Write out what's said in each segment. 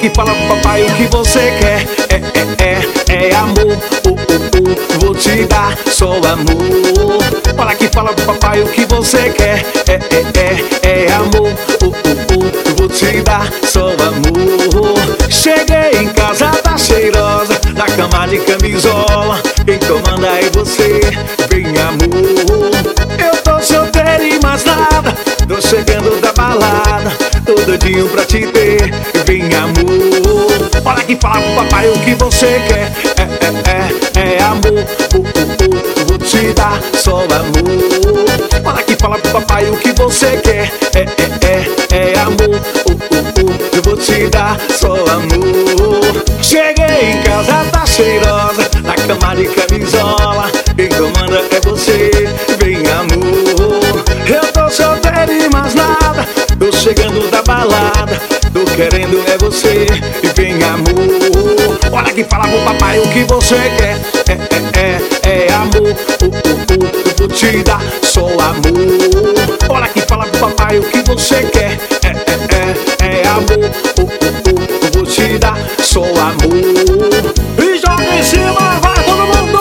que fala pro papai o que você quer. É amor, vou te dar só amor. Olha que fala pro papai o que você quer. É amor, vou te dar só amor. Cheguei em casa, tá cheirosa, na cama de camisola. Quem comanda é você, vem amor. Eu tô solteiro e mais nada, tô chegando da balada, tô doidinho pra te ter, vem amor. Olha que fala pro papai o que você quer. É amor, vou te dar só amor. Olha que fala pro papai o que você quer. É amor, eu vou te dar só amor. Cheguei em casa, tá cheirosa, na cama de camisola. Quem comanda é você, vem amor. Eu tô solteiro e mais nada, tô chegando da balada, tô querendo é você, vem amor. Olha que fala pro papai o que você quer. É amor, vou te dar só amor. Olha que fala pro papai o que você quer. É amor, vou te dar só amor. E joga em cima, vai todo mundo.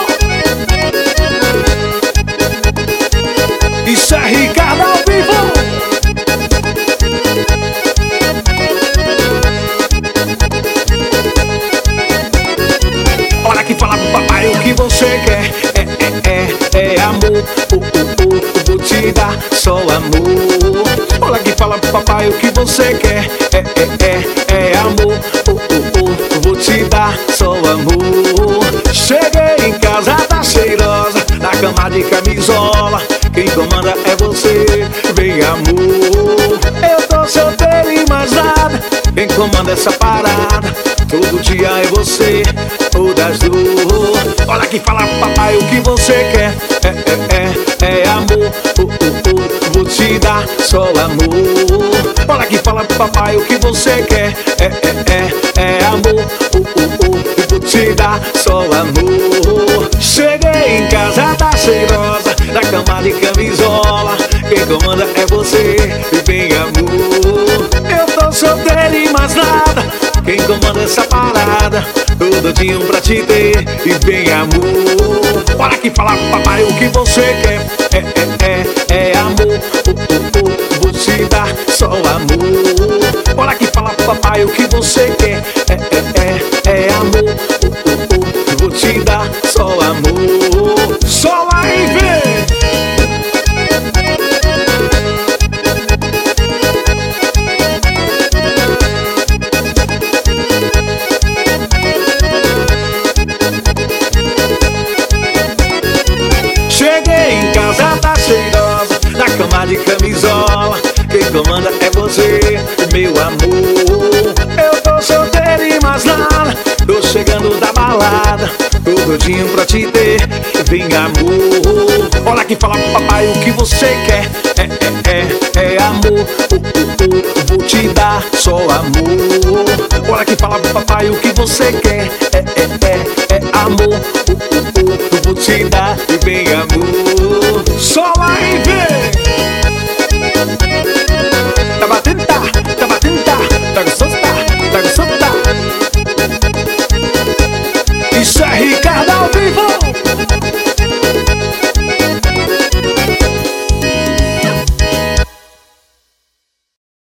Isso é Ricardo ao vivo. Olha que fala pro papai o que você quer. É amor, vou te dar só amor. Olha que fala pro papai o que você quer. É amor, vou te dar só amor. Cheguei em casa, tá cheirosa, na cama de camisola. Quem comanda é você, vem amor. Eu tô solteiro e mais nada, quem comanda essa parada, todo dia é você, todas duas. Olha que fala pro papai o que você quer. É amor, vou te dar só amor. Olha que fala pro papai o que você quer. É amor, vou te dar só amor. Cheguei em casa, tá cheirosa, na cama de camisola. Quem comanda é você, vem amor. Eu tô solteiro e mais nada, quem comanda essa parada, tô doidinho pra te ter, e vem amor. Olha que fala pro papai o que você quer. É amor, vou te dar só amor. Olha que fala pro papai o que você quer. É amor, vou te dar só amor. Só lá e vem. Cheguei em casa, tá cheirosa, na cama de camisola. Quem comanda é você, meu amor. Eu tô solteiro e mais nada, tô chegando da balada, tô doidinho pra te ter, vem amor. Olha que fala pro papai o que você quer. É amor, vou te dar só amor. Olha que fala pro papai o que você quer. É amor, vou te dar, vem amor. Só lá